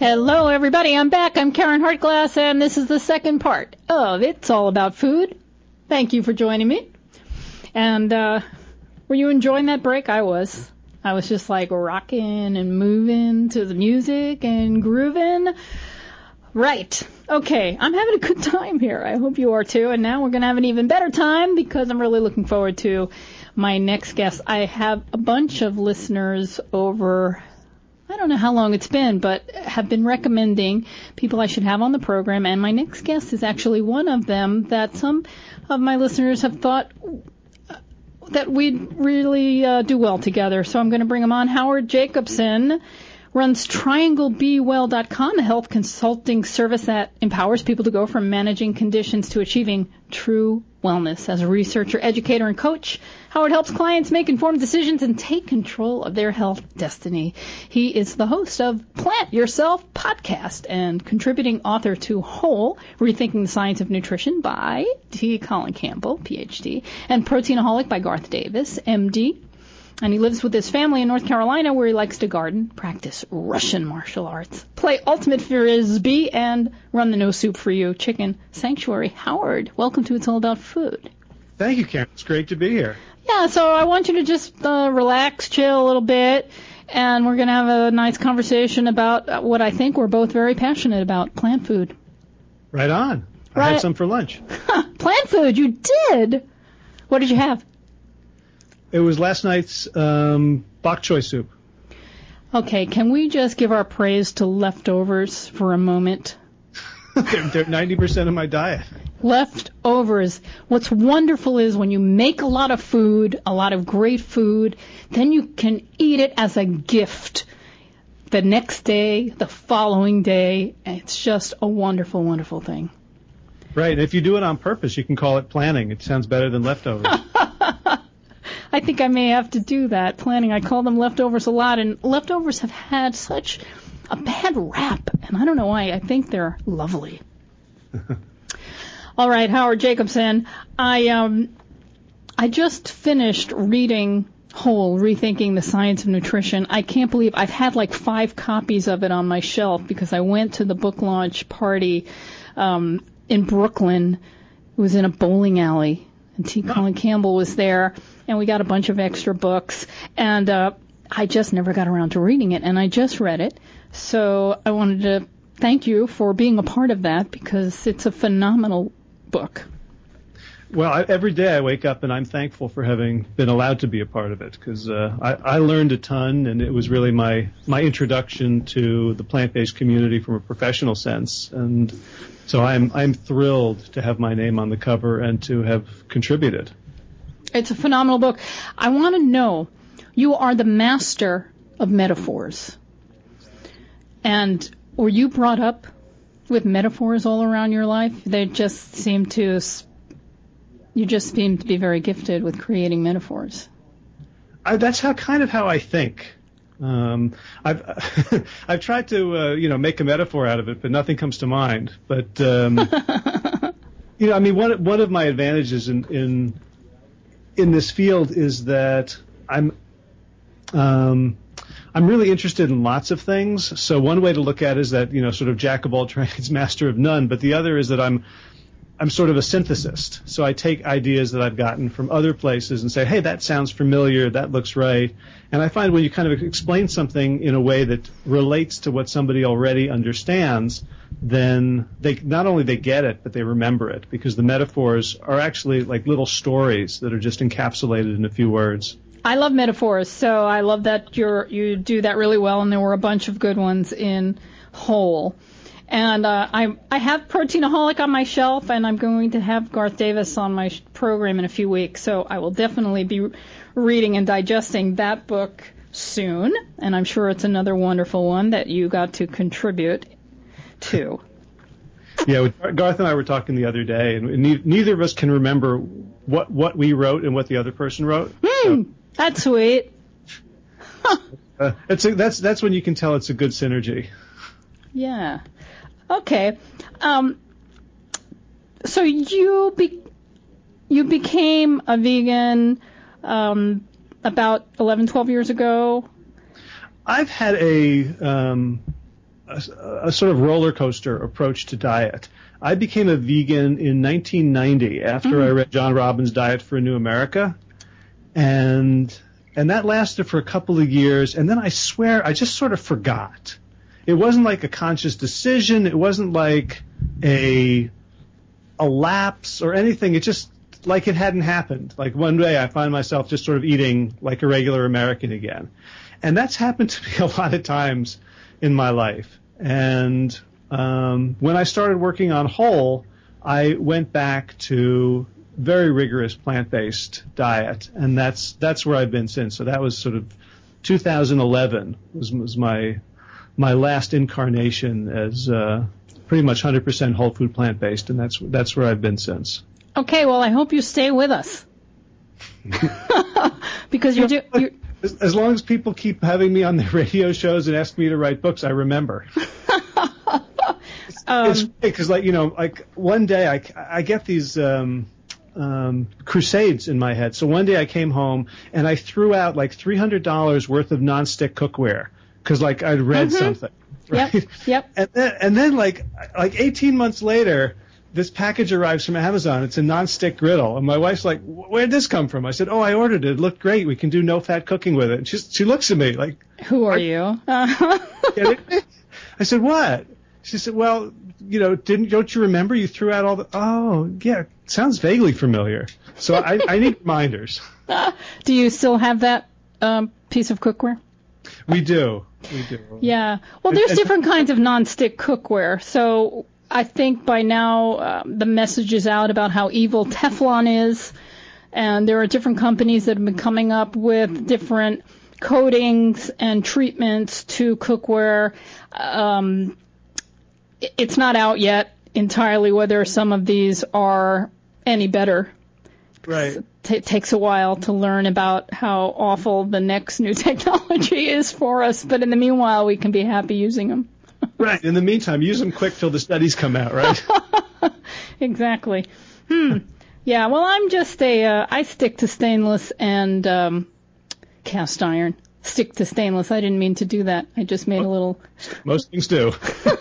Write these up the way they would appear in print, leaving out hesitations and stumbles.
Hello, everybody. I'm back. I'm Karen Hartglass, and this is the second part of It's All About Food. Thank you for joining me. And were you enjoying that break? I was. I was just like rocking and moving to the music and grooving. Right. Okay. I'm having a good time here. I hope you are too. And now we're going to have an even better time because I'm really looking forward to my next guest. I have a bunch of listeners over, I don't know how long it's been, but have been recommending people I should have on the program. And my next guest is actually one of them that some of my listeners have thought that we'd really do well together. So I'm going to bring him on. Howard Jacobson runs TriangleBeWell.com, a health consulting service that empowers people to go from managing conditions to achieving true wellness. As a researcher, educator, and coach, Howard helps clients make informed decisions and take control of their health destiny. He is the host of Plant Yourself podcast and contributing author to Whole, Rethinking the Science of Nutrition by T. Colin Campbell, Ph.D., and Proteinaholic by Garth Davis, M.D., and he lives with his family in North Carolina where he likes to garden, practice Russian martial arts, play ultimate frisbee, and run the No Soup for You chicken sanctuary. Howard, welcome to It's All About Food. Thank you, Karen. It's great to be here. Yeah, so I want you to just relax, chill a little bit, and we're going to have a nice conversation about what I think we're both very passionate about, plant food. Right on. I had some for lunch. Plant food, you did? What did you have? It was last night's bok choy soup. Okay, can we just give our praise to leftovers for a moment? They're 90% of my diet. Leftovers. What's wonderful is when you make a lot of food, a lot of great food, then you can eat it as a gift the next day, the following day. It's just a wonderful, wonderful thing. Right. If you do it on purpose, you can call it planning. It sounds better than leftovers. I think I may have to do that, planning. I call them leftovers a lot, and leftovers have had such a bad rap, and I don't know why. I think they're lovely. All right, Howard Jacobson, I just finished reading Whole, Rethinking the Science of Nutrition. I can't believe I've had like 5 copies of it on my shelf because I went to the book launch party in Brooklyn. It was in a bowling alley, and T. Colin Campbell was there, and we got a bunch of extra books, and I just never got around to reading it, and I just read it. So I wanted to thank you for being a part of that because it's a phenomenal book. Well, every day I wake up and I'm thankful for having been allowed to be a part of it because I learned a ton, and it was really my introduction to the plant-based community from a professional sense. And so I'm thrilled to have my name on the cover and to have contributed. It's a phenomenal book. I want to know, you are the master of metaphors. And were you brought up with metaphors all around your life? You just seem to be very gifted with creating metaphors. That's how I think. I've tried to make a metaphor out of it, but nothing comes to mind. But one of my advantages in this field is that I'm really interested in lots of things. So one way to look at it is that, sort of jack of all trades, master of none. But the other is that I'm sort of a synthesist. So I take ideas that I've gotten from other places and say, hey, that sounds familiar, that looks right. And I find when you kind of explain something in a way that relates to what somebody already understands, then not only they get it, but they remember it, because the metaphors are actually like little stories that are just encapsulated in a few words. I love metaphors, so I love that you do that really well, and there were a bunch of good ones in Whole. And I have Proteinaholic on my shelf, and I'm going to have Garth Davis on my program in a few weeks, so I will definitely be reading and digesting that book soon, and I'm sure it's another wonderful one that you got to contribute to. Yeah, Garth and I were talking the other day, and neither of us can remember what we wrote and what the other person wrote. So. That's sweet. That's when you can tell it's a good synergy. Yeah. Okay. So you became a vegan about 11, 12 years ago? I've had a a sort of roller coaster approach to diet. I became a vegan in 1990 after I read John Robbins' Diet for a New America, and that lasted for a couple of years, and then I swear I just sort of forgot. It wasn't like a conscious decision. It wasn't like a lapse or anything. It just like it hadn't happened. Like one day I find myself just sort of eating like a regular American again, and that's happened to me a lot of times in my life. And when I started working on Whole, I went back to very rigorous plant-based diet, and that's where I've been since. So that was sort of 2011 was my last incarnation as pretty much 100% whole food plant-based, and that's where I've been since. Okay, well, I hope you stay with us. Because you're as long as people keep having me on their radio shows and ask me to write books, I remember. It's great because, like one day I get these crusades in my head. So one day I came home and I threw out like $300 worth of nonstick cookware because like I'd read something. Right? Yep. And then like 18 months later, this package arrives from Amazon. It's a nonstick griddle. And my wife's like, where'd this come from? I said, I ordered it. It looked great. We can do no-fat cooking with it. And she looks at me like, who are you? I said, what? She said, well, don't you remember you threw out all the, yeah, it sounds vaguely familiar. So I need reminders. Do you still have that piece of cookware? We do. Yeah. Well, there's different kinds of nonstick cookware. So I think by now the message is out about how evil Teflon is, and there are different companies that have been coming up with different coatings and treatments to cookware. It's not out yet entirely whether some of these are any better. Right. It takes a while to learn about how awful the next new technology is for us, but in the meanwhile, we can be happy using them. Right. In the meantime, use them quick till the studies come out, right? Exactly. Yeah, well, I'm just I stick to stainless and cast iron. Stick to stainless. I didn't mean to do that. I just made a little... Most things do.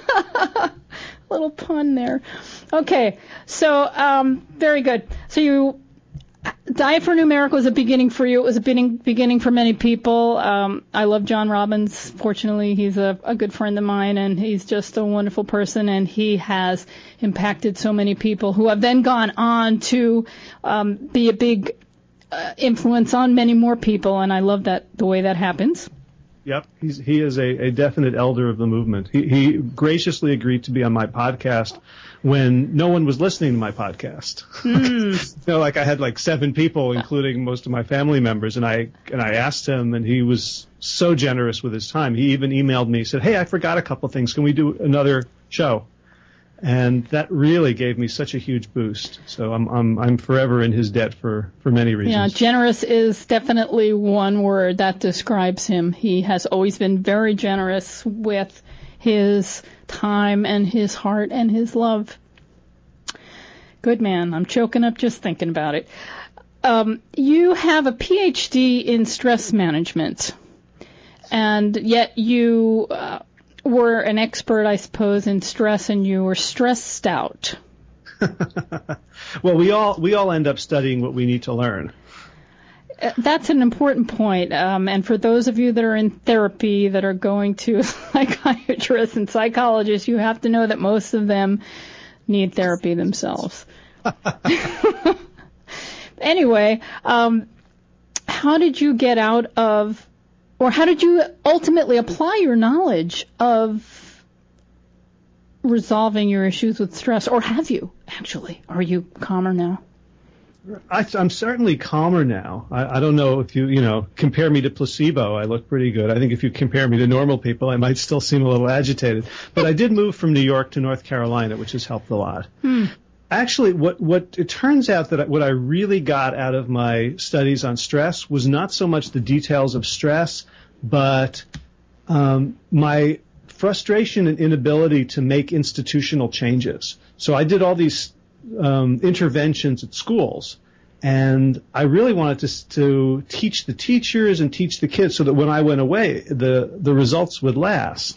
Little pun there. Okay, so very good. So Diet for a New America was a beginning for you. It was a beginning for many people. I love John Robbins. Fortunately, he's a good friend of mine, and he's just a wonderful person, and he has impacted so many people who have then gone on to be a big influence on many more people, and I love the way that happens. Yep, he is a definite elder of the movement. He graciously agreed to be on my podcast when no one was listening to my podcast. Like I had like 7 people, including most of my family members, and I asked him, and he was so generous with his time. He even emailed me, said, "Hey, I forgot a couple things. Can we do another show?" And that really gave me such a huge boost. So I'm forever in his debt for many reasons. Yeah, generous is definitely one word that describes him. He has always been very generous with his time and his heart and his love. Good man. I'm choking up just thinking about it. You have a PhD in stress management, and yet you were an expert, I suppose, in stress, and you were stressed out. Well, we all end up studying what we need to learn. That's an important point. And for those of you that are in therapy, that are going to psychiatrists and psychologists, you have to know that most of them need therapy themselves. Anyway, how did you get out of, or how did you ultimately apply your knowledge of resolving your issues with stress? Or have you, actually? Are you calmer now? I'm certainly calmer now. I don't know if you compare me to placebo, I look pretty good. I think if you compare me to normal people, I might still seem a little agitated. But I did move from New York to North Carolina, which has helped a lot. Actually, what it turns out that what I really got out of my studies on stress was not so much the details of stress, but my frustration and inability to make institutional changes. So I did all these interventions at schools, and I really wanted to teach the teachers and teach the kids so that when I went away, the results would last.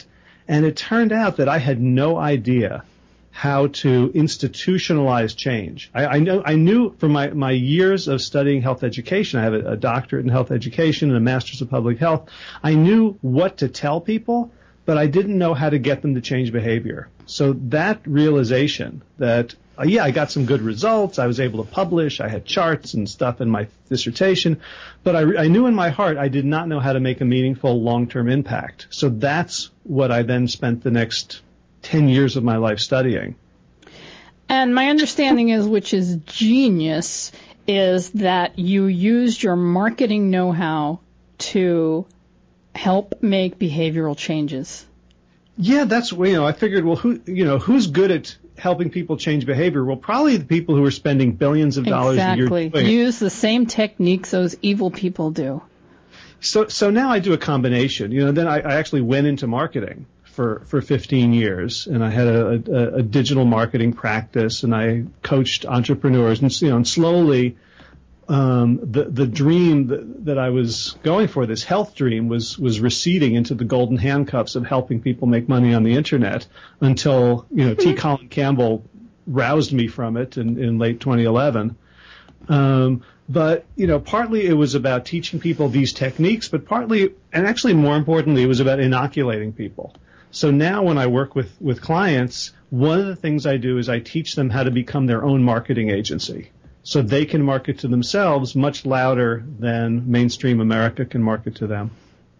And it turned out that I had no idea how to institutionalize change. I knew from my years of studying health education, I have a doctorate in health education and a master's of public health. I knew what to tell people, but I didn't know how to get them to change behavior. So that realization that, I got some good results. I was able to publish. I had charts and stuff in my dissertation, but I knew in my heart I did not know how to make a meaningful long-term impact. So that's what I then spent the next 10 years of my life studying. And my understanding is, which is genius, is that you used your marketing know-how to help make behavioral changes. Yeah, that's, I figured, well, who's good at helping people change behavior? Well, probably the people who are spending billions of dollars a year. Exactly. Use the same techniques those evil people do. So now I do a combination. Then I actually went into marketing for 15 years, and I had a digital marketing practice, and I coached entrepreneurs, and slowly the dream that I was going for, this health dream, was receding into the golden handcuffs of helping people make money on the internet until T. Colin Campbell roused me from it in late 2011. But partly it was about teaching people these techniques, but partly, and actually more importantly, it was about inoculating people. So now when I work with clients, one of the things I do is I teach them how to become their own marketing agency, so they can market to themselves much louder than mainstream America can market to them.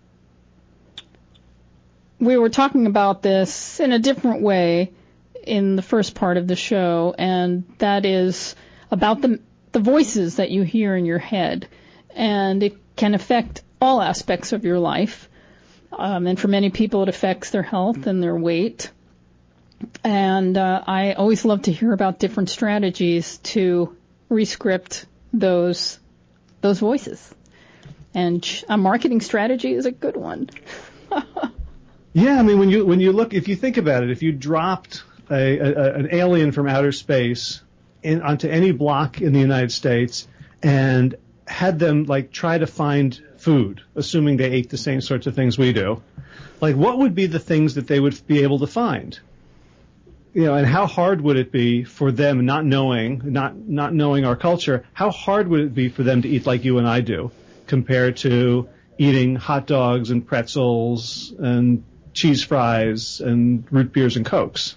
We were talking about this in a different way in the first part of the show, and that is about the voices that you hear in your head, and it can affect all aspects of your life. And for many people, it affects their health and their weight. And I always love to hear about different strategies to rescript those voices. And a marketing strategy is a good one. Yeah, I mean, when you look, if you think about it, if you dropped an alien from outer space onto any block in the United States and had them try to find food, assuming they ate the same sorts of things we do, what would be the things that they would be able to find? And how hard would it be for them, not knowing our culture, how hard would it be for them to eat like you and I do, compared to eating hot dogs and pretzels and cheese fries and root beers and Cokes?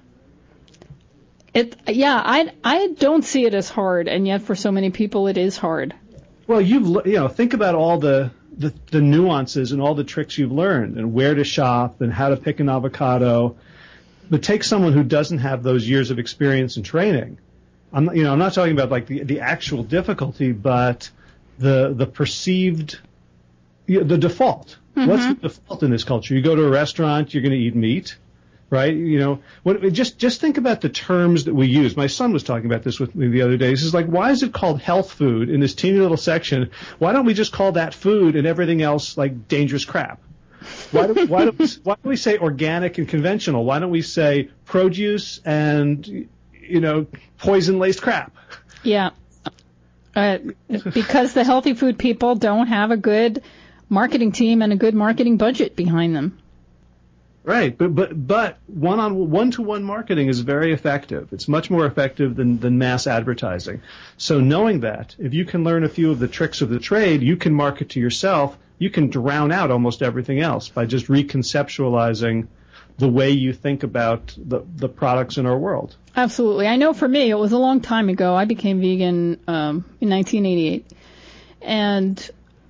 I don't see it as hard, and yet for so many people it is hard. Well, think about all the nuances and all the tricks you've learned, and where to shop and how to pick an avocado. But take someone who doesn't have those years of experience and training. I'm not talking about the actual difficulty, but the perceived, the default. Mm-hmm. What's the default in this culture? You go to a restaurant, you're going to eat meat, right? Just think about the terms that we use. My son was talking about this with me the other day. He says, why is it called health food in this teeny little section? Why don't we just call that food and everything else dangerous crap? Why do we say organic and conventional? Why don't we say produce and poison-laced crap? Yeah, because the healthy food people don't have a good marketing team and a good marketing budget behind them. Right, but one-to-one marketing is very effective. It's much more effective than mass advertising. So knowing that, if you can learn a few of the tricks of the trade, you can market to yourself. You can drown out almost everything else by just reconceptualizing the way you think about the products in our world. Absolutely. I know for me, it was a long time ago. I became vegan in 1988, and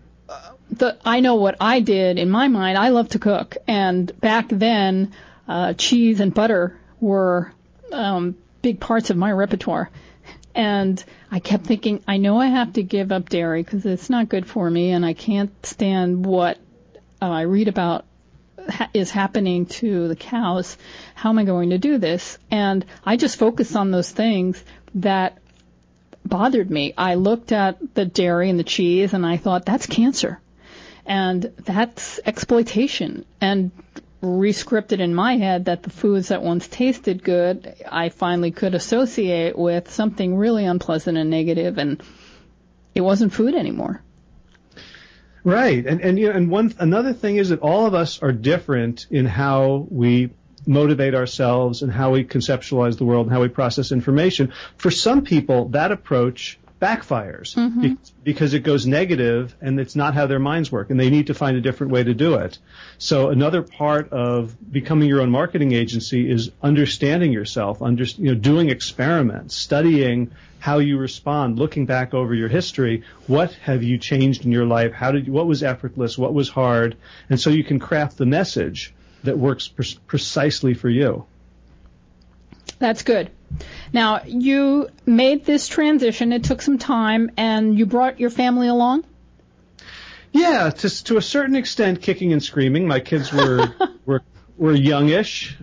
I know what I did in my mind. I love to cook, and back then, cheese and butter were big parts of my repertoire. And I kept thinking, I know I have to give up dairy because it's not good for me, and I can't stand what I read about is happening to the cows. How am I going to do this? And I just focused on those things that bothered me. I looked at the dairy and the cheese, and I thought, that's cancer. And that's exploitation. And re-scripted in my head that the foods that once tasted good, I finally could associate with something really unpleasant and negative, and it wasn't food anymore. Right. And another thing is that all of us are different in how we motivate ourselves and how we conceptualize the world and how we process information. For some people, that approach backfires because it goes negative and it's not how their minds work, and they need to find a different way to do it. So another part of becoming your own marketing agency is understanding yourself, doing experiments, studying how you respond, looking back over your history. What have you changed in your life? What was effortless? What was hard? And so you can craft the message that works precisely for you. That's good. Now, you made this transition. It took some time, and you brought your family along? Yeah, to a certain extent, kicking and screaming. My kids were youngish.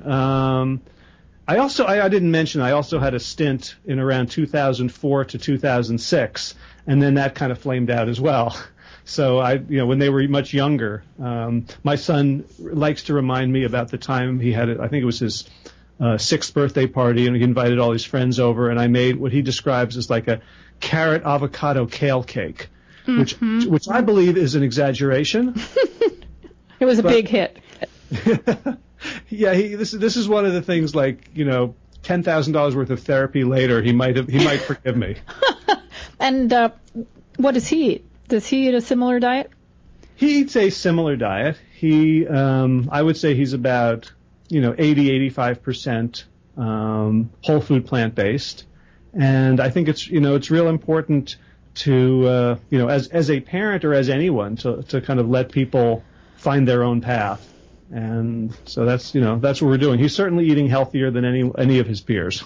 I didn't mention I also had a stint in around 2004 to 2006, and then that kind of flamed out as well. So when they were much younger, my son likes to remind me about the time he had I think it was his 6th birthday party, and he invited all his friends over, and I made what he describes as like a carrot avocado kale cake, which I believe is an exaggeration. It was a big hit. Yeah, this is one of the things, like, $10,000 worth of therapy later, he might forgive me. And what does he eat? Does he eat a similar diet? He eats a similar diet. I would say he's about 80-85% whole food, plant-based, and I think it's real important to as a parent or as anyone to kind of let people find their own path, and so that's what we're doing. He's certainly eating healthier than any of his peers.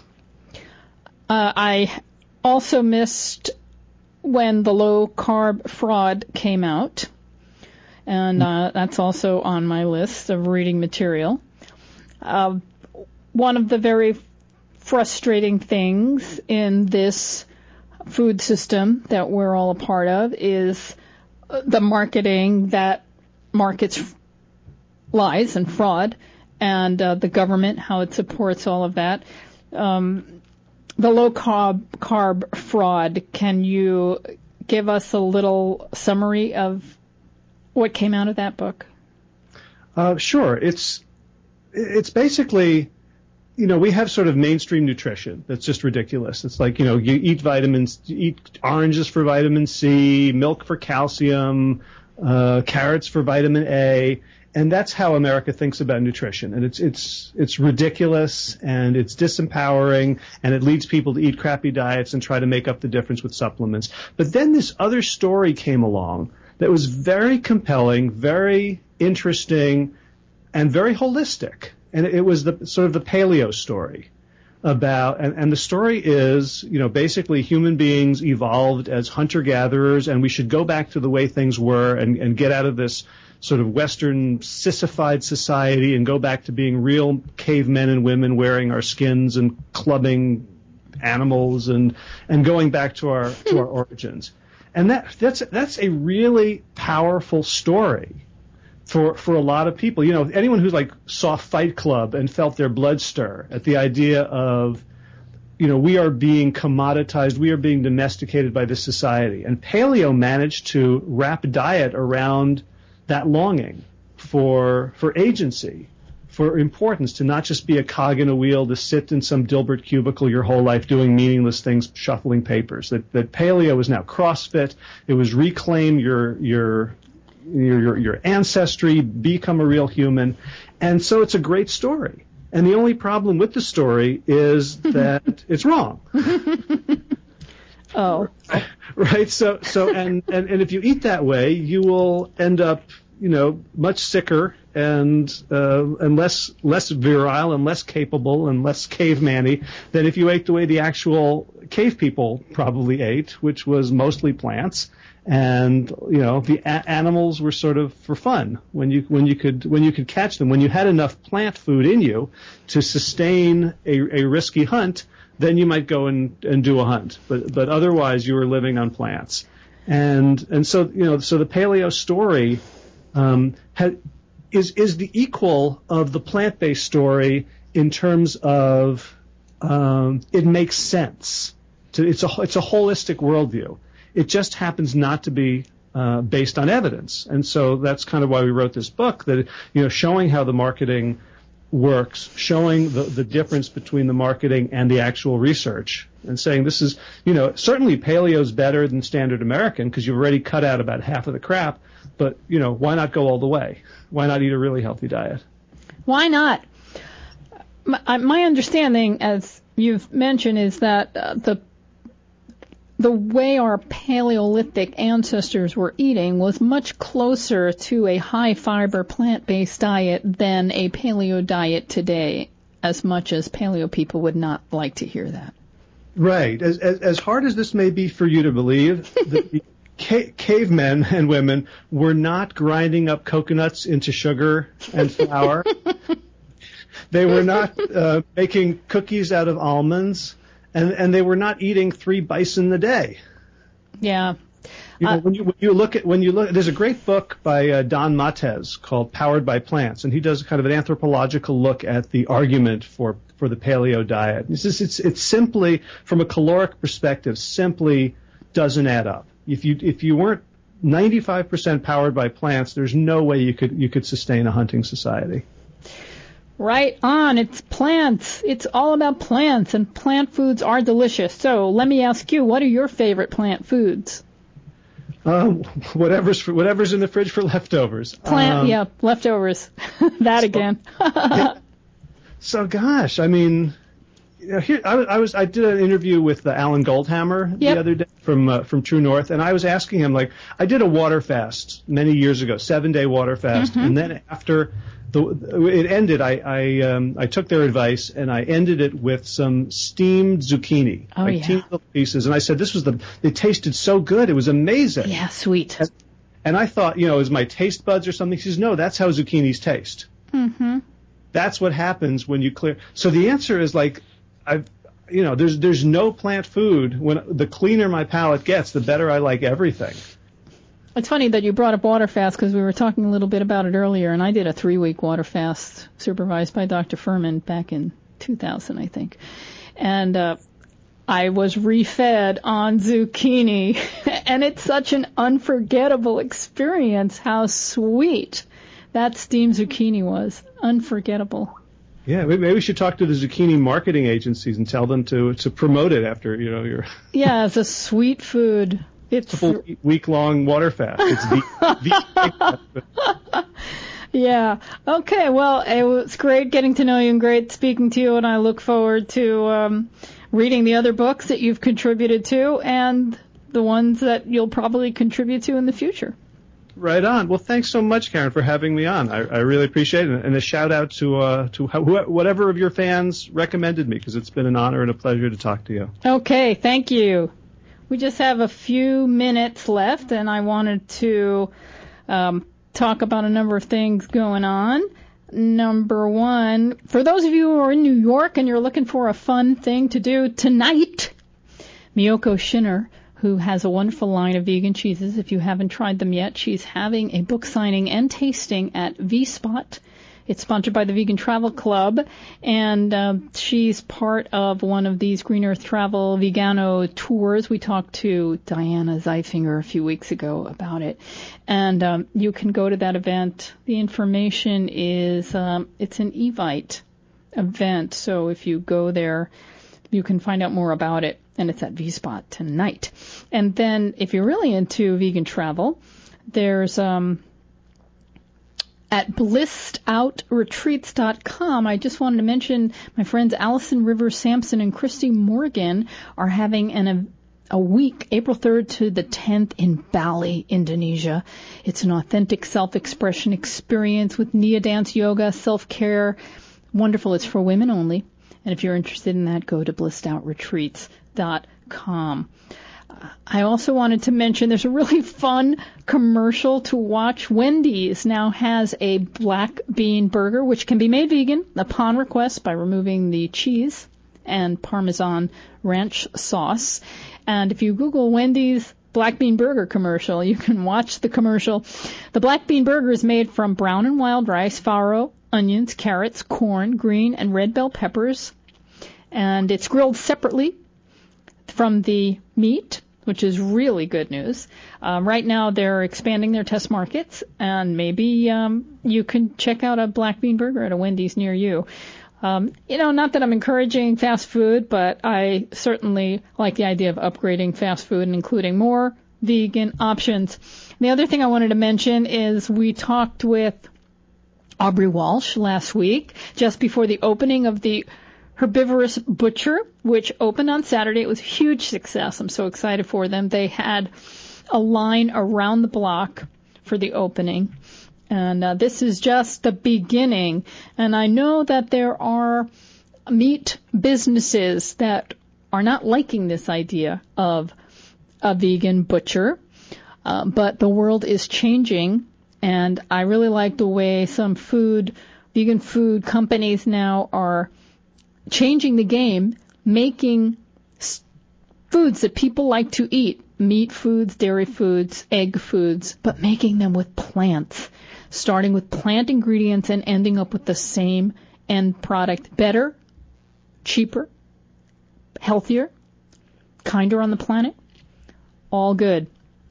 I also missed when the low carb fraud came out, and that's also on my list of reading material. One of the very frustrating things in this food system that we're all a part of is the marketing that markets lies and fraud, and the government, how it supports all of that. The low carb fraud, can you give us a little summary of what came out of that book? Sure. It's basically, we have sort of mainstream nutrition that's just ridiculous. It's like, you eat vitamins, you eat oranges for vitamin C, milk for calcium, carrots for vitamin A, and that's how America thinks about nutrition. And it's ridiculous, and it's disempowering, and it leads people to eat crappy diets and try to make up the difference with supplements. But then this other story came along that was very compelling, very interesting, and very holistic. And it was the sort of the paleo story about, and the story is, basically human beings evolved as hunter-gatherers, and we should go back to the way things were and get out of this sort of Western sissified society and go back to being real cavemen and women wearing our skins and clubbing animals and going back to our origins. And that's a really powerful story for a lot of people. Anyone who's saw Fight Club and felt their blood stir at the idea of, we are being commoditized, we are being domesticated by this society. And paleo managed to wrap diet around that longing for agency, for importance, to not just be a cog in a wheel, to sit in some Dilbert cubicle your whole life doing meaningless things, shuffling papers. That paleo is now CrossFit. It was reclaim your ancestry, become a real human. And so it's a great story. And the only problem with the story is that it's wrong. Oh. Right. So and if you eat that way, you will end up, much sicker and less virile and less capable and less caveman-y than if you ate the way the actual cave people probably ate, which was mostly plants. And the animals were sort of for fun when you could catch them. When you had enough plant food in you to sustain a risky hunt, then you might go and do a hunt. But otherwise, you were living on plants. And so so the paleo story is the equal of the plant-based story in terms of it makes sense. It's a holistic worldview. It just happens not to be based on evidence. And so that's kind of why we wrote this book, that, showing how the marketing works, showing the difference between the marketing and the actual research, and saying this is, certainly paleo's better than standard American because you've already cut out about half of the crap, but, why not go all the way? Why not eat a really healthy diet? Why not? My understanding, as you've mentioned, is that the way our Paleolithic ancestors were eating was much closer to a high-fiber plant-based diet than a paleo diet today, as much as paleo people would not like to hear that. Right. As hard as this may be for you to believe, the cavemen and women were not grinding up coconuts into sugar and flour. They were not making cookies out of almonds. And they were not eating 3 bison a day. Yeah. When you look, there's a great book by Don Mates called Powered by Plants, and he does kind of an anthropological look at the argument for the paleo diet. It's simply, from a caloric perspective, simply doesn't add up. If you weren't 95% powered by plants, there's no way you could sustain a hunting society. Right on. It's plants. It's all about plants, and plant foods are delicious. So let me ask you, what are your favorite plant foods? Whatever's in the fridge for leftovers. Leftovers. Again. So gosh, I mean, here I did an interview with Alan Goldhammer the other day from True North, and I was asking him, like, I did a water fast many years ago, 7-day water fast, and then after it ended, I took their advice and I ended it with some steamed zucchini, teeny little pieces, and I said they tasted so good, it was amazing. Yeah, sweet. And I thought, it was my taste buds or something. He says, no, that's how zucchinis taste. Mm-hmm. That's what happens when you clear. So the answer is, like, there's no plant food. When the cleaner my palate gets, the better I like everything. It's funny that you brought up water fast because we were talking a little bit about it earlier, and I did a 3-week water fast supervised by Dr. Furman back in 2000, I think. And I was refed on zucchini, and it's such an unforgettable experience how sweet that steamed zucchini was. Unforgettable. Yeah, maybe we should talk to the zucchini marketing agencies and tell them to promote it after, your... Yeah, it's a sweet food. It's a week-long water fast. It's the Yeah. Okay, well, it was great getting to know you and great speaking to you, and I look forward to reading the other books that you've contributed to and the ones that you'll probably contribute to in the future. Right on. Well, thanks so much, Karen, for having me on. I really appreciate it. And a shout-out to whatever of your fans recommended me, because it's been an honor and a pleasure to talk to you. Okay, thank you. We just have a few minutes left, and I wanted to talk about a number of things going on. Number one, for those of you who are in New York and you're looking for a fun thing to do tonight, Miyoko Schinner, who has a wonderful line of vegan cheeses, if you haven't tried them yet, she's having a book signing and tasting at V-Spot. It's sponsored by the Vegan Travel Club, and she's part of one of these Green Earth Travel Vegano tours. We talked to Diana Zeifinger a few weeks ago about it, and you can go to that event. The information is, it's an Evite event, so if you go there, you can find out more about it, and it's at V-Spot tonight. And then if you're really into vegan travel, there's... At blissedoutretreats.com, I just wanted to mention my friends Allison Rivers Sampson and Christy Morgan are having a week, April 3rd to the 10th in Bali, Indonesia. It's an authentic self-expression experience with Nia dance, yoga, self-care. Wonderful. It's for women only. And if you're interested in that, go to blissedoutretreats.com. I also wanted to mention there's a really fun commercial to watch. Wendy's now has a black bean burger, which can be made vegan upon request by removing the cheese and Parmesan ranch sauce. And if you Google Wendy's black bean burger commercial, you can watch the commercial. The black bean burger is made from brown and wild rice, farro, onions, carrots, corn, green, and red bell peppers. And it's grilled separately from the meat. which is really good news. Right now they're expanding their test markets, and maybe you can check out a black bean burger at a Wendy's near you. Not that I'm encouraging fast food, but I certainly like the idea of upgrading fast food and including more vegan options. The other thing I wanted to mention is we talked with Aubrey Walsh last week, just before the opening of the Herbivorous Butcher, which opened on Saturday. It was a huge success. I'm so excited for them. They had a line around the block for the opening. And this is just the beginning. And I know that there are meat businesses that are not liking this idea of a vegan butcher. But the world is changing. And I really like the way some vegan food companies now are changing the game, making foods that people like to eat, meat foods, dairy foods, egg foods, but making them with plants, starting with plant ingredients and ending up with the same end product. Better, cheaper, healthier, kinder on the planet, all good.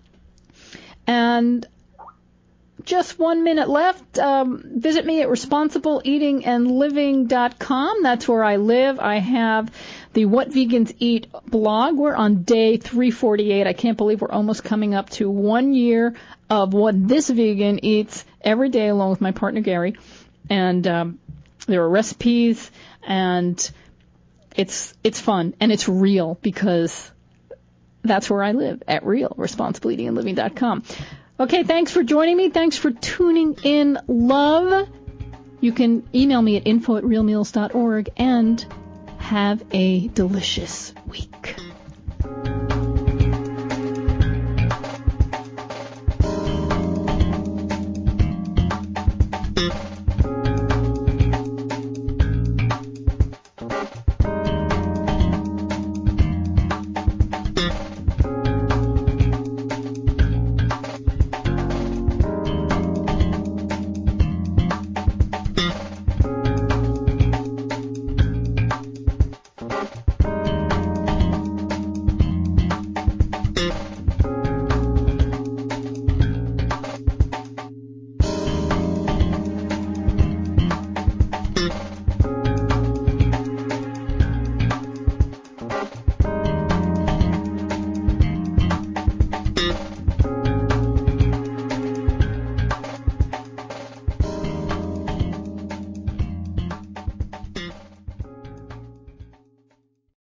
And just 1 minute left. Visit me at responsibleeatingandliving.com. That's where I live. I have the What Vegans Eat blog. We're on day 348. I can't believe we're almost coming up to 1 year of what this vegan eats every day along with my partner Gary. And there are recipes, and it's fun, and it's real because that's where I live, at real, responsibleeatingandliving.com. Okay, thanks for joining me. Thanks for tuning in, love. You can email me at info@realmeals.org, and have a delicious week.